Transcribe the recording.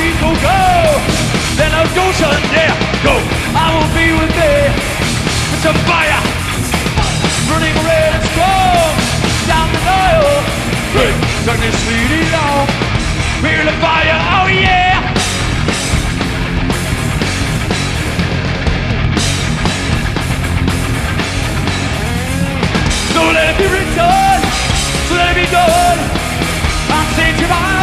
people go, then those doors shut there. Go, I will be with thee. It's a fire, running red and strong down the Nile. Hey, darkness leading on. Feel the fire, oh yeah. So let it be written, so let it be done. I'm saying to my